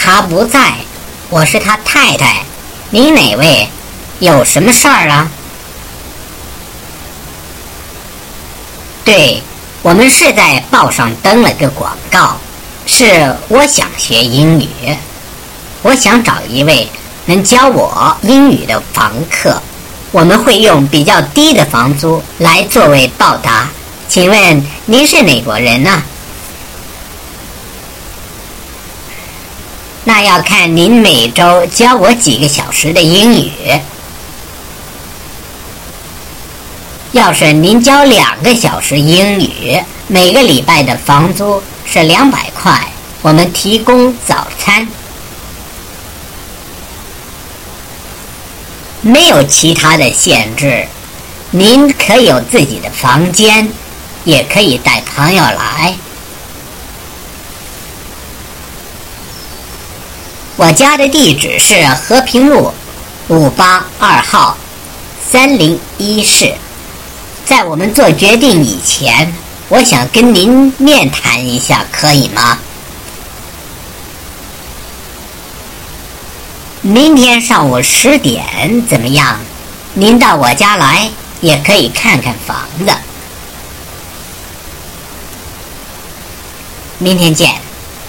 他不在，我是他太太。您哪位？有什么事儿啊？对，我们是在报上登了个广告，是我想学英语，我想找一位能教我英语的房客，我们会用比较低的房租来作为报答。请问您是哪国人呢？那要看您每周教我几个小时的英语。要是您教2个小时英语，每个礼拜的房租是200块，我们提供早餐。没有其他的限制，您可以有自己的房间，也可以带朋友来。我家的地址是和平路582号301室。在我们做决定以前，我想跟您面谈一下，可以吗？明天上午10点怎么样？您到我家来，也可以看看房子。明天见。